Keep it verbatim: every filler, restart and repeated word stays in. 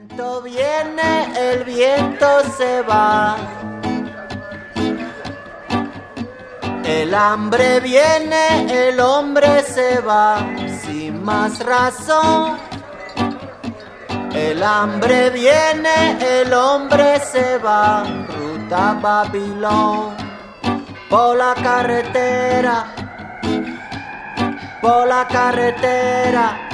viento viene, el viento se va. El hambre viene, el hombre se va, sin más razón. El hambre viene, el hombre se va, ruta Babilón. Por la carretera, por la carretera.